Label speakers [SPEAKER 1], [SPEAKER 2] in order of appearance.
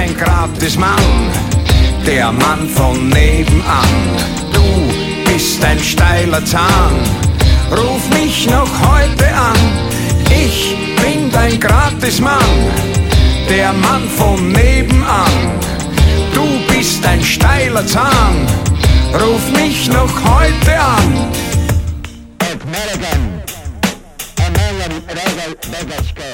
[SPEAKER 1] ein Gratismann, der Mann von nebenan. Du bist ein steiler Zahn, ruf mich noch heute an. Ich bin dein Gratismann, der Mann von nebenan. Du bist ein steiler Zahn, ruf mich noch heute an.
[SPEAKER 2] American Beggars Club.